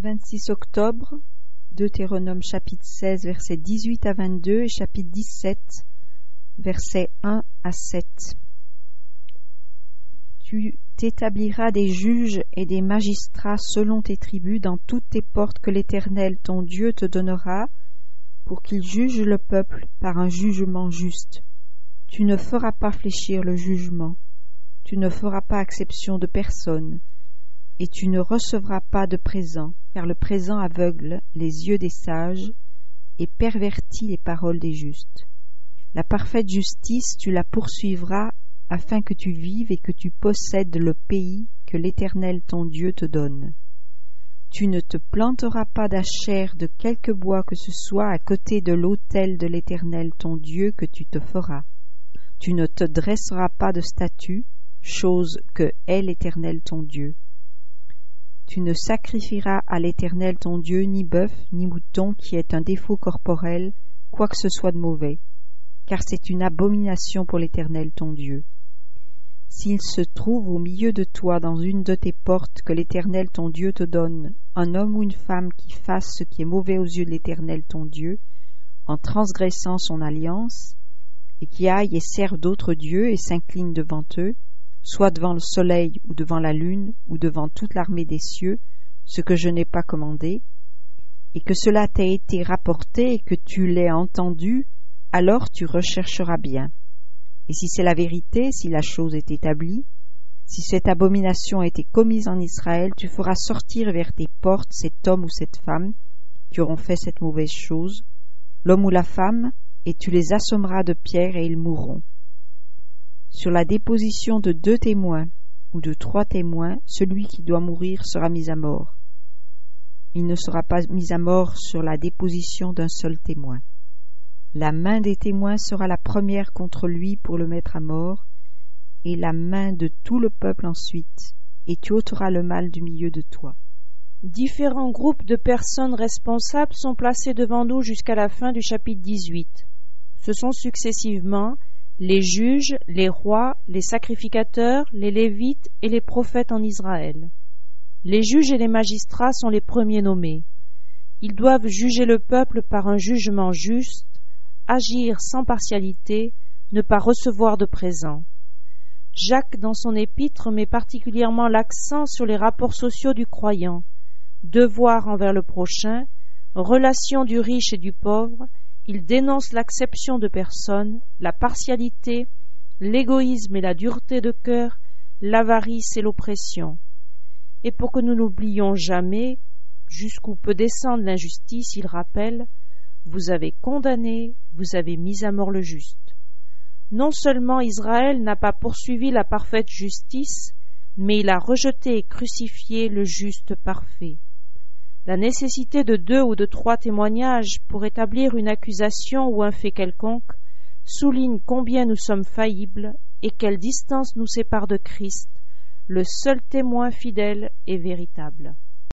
26 octobre, Deutéronome chapitre 16, versets 18 à 22 et chapitre 17, versets 1 à 7. Tu t'établiras des juges et des magistrats selon tes tribus dans toutes tes portes que l'Éternel ton Dieu te donnera, pour qu'ils jugent le peuple par un jugement juste. Tu ne feras pas fléchir le jugement, tu ne feras pas exception de personne, et tu ne recevras pas de présent, car le présent aveugle les yeux des sages et pervertit les paroles des justes. La parfaite justice, tu la poursuivras afin que tu vives et que tu possèdes le pays que l'Éternel ton Dieu te donne. Tu ne te planteras pas d'achère de quelque bois que ce soit à côté de l'autel de l'Éternel ton Dieu que tu te feras. Tu ne te dresseras pas de statue, chose que est l'Éternel ton Dieu. Tu ne sacrifieras à l'Éternel ton Dieu ni bœuf ni mouton qui est un défaut corporel, quoi que ce soit de mauvais, car c'est une abomination pour l'Éternel ton Dieu. S'il se trouve au milieu de toi dans une de tes portes que l'Éternel ton Dieu te donne, un homme ou une femme qui fasse ce qui est mauvais aux yeux de l'Éternel ton Dieu, en transgressant son alliance, et qui aille et serve d'autres dieux et s'incline devant eux, soit devant le soleil ou devant la lune ou devant toute l'armée des cieux, ce que je n'ai pas commandé, et que cela t'ait été rapporté et que tu l'aies entendu, alors tu rechercheras bien. Et si c'est la vérité, si la chose est établie, si cette abomination a été commise en Israël, tu feras sortir vers tes portes cet homme ou cette femme qui auront fait cette mauvaise chose, l'homme ou la femme, et tu les assommeras de pierres et ils mourront. Sur la déposition de 2 témoins ou de 3 témoins, celui qui doit mourir sera mis à mort. Il ne sera pas mis à mort sur la déposition d'un seul témoin. La main des témoins sera la première contre lui pour le mettre à mort, et la main de tout le peuple ensuite, et tu ôteras le mal du milieu de toi. Différents groupes de personnes responsables sont placés devant nous jusqu'à la fin du chapitre 18. Ce sont successivement les juges, les rois, les sacrificateurs, les lévites et les prophètes en Israël. Les juges et les magistrats sont les premiers nommés. Ils doivent juger le peuple par un jugement juste, agir sans partialité, ne pas recevoir de présent. Jacques, dans son épître, met particulièrement l'accent sur les rapports sociaux du croyant, devoir envers le prochain, relation du riche et du pauvre. Il dénonce l'acception de personnes, la partialité, l'égoïsme et la dureté de cœur, l'avarice et l'oppression. Et pour que nous n'oublions jamais jusqu'où peut descendre l'injustice, il rappelle: vous avez condamné, vous avez mis à mort le juste. Non seulement Israël n'a pas poursuivi la parfaite justice, mais il a rejeté et crucifié le juste parfait. La nécessité de 2 ou de 3 témoignages pour établir une accusation ou un fait quelconque souligne combien nous sommes faillibles et quelle distance nous sépare de Christ, le seul témoin fidèle et véritable.